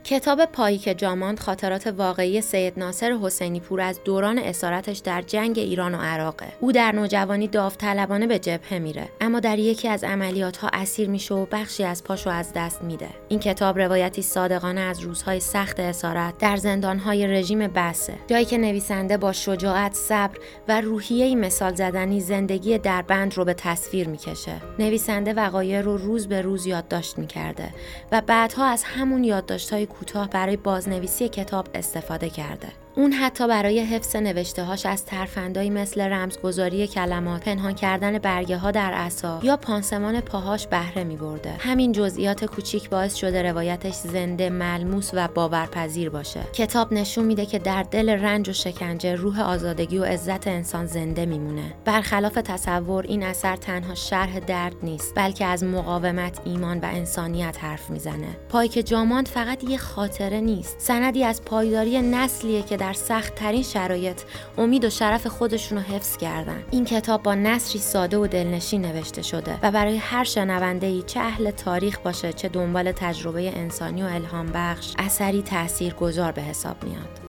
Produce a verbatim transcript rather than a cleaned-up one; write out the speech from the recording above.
کتاب پاییک جاماند خاطرات واقعی سید ناصر حسینی پور از دوران اسارتش در جنگ ایران و عراقه. او در نوجوانی داوطلبانه به جبهه میره، اما در یکی از عملیات‌ها اسیر میشه و بخشی از پاشو از دست میده. این کتاب روایتی صادقانه از روزهای سخت اسارت در زندان‌های رژیم بسه، جایی که نویسنده با شجاعت، صبر و روحیه‌ای مثال زدنی زندگی دربند رو به تصویر میکشه. نویسنده وقایع رو روز به روز یادداشت میکرده و بعدها از همون یادداشت‌های کوتاه برای بازنویسی کتاب استفاده کرده. اون حتی برای حفظ نوشته‌هاش از ترفندایی مثل رمزگذاری کلمات، پنهان کردن برگه ها در عصا یا پانسمان پاهاش بهره می‌برده. همین جزئیات کوچیک باعث شده روایتش زنده، ملموس و باورپذیر باشه. کتاب نشون میده که در دل رنج و شکنجه روح آزادگی و عزت انسان زنده میمونه. برخلاف تصور، این اثر تنها شرح درد نیست، بلکه از مقاومت، ایمان و انسانیت حرف میزنه. پاییک جاماند فقط یه خاطره نیست، سندی از پایداری نسلیه که در سخت ترین شرایط امید و شرف خودشونو حفظ کردن. این کتاب با نثری ساده و دلنشین نوشته شده و برای هر شنونده‌ای، چه اهل تاریخ باشه چه دنبال تجربه انسانی و الهام بخش، اثری تاثیرگذار به حساب میاد.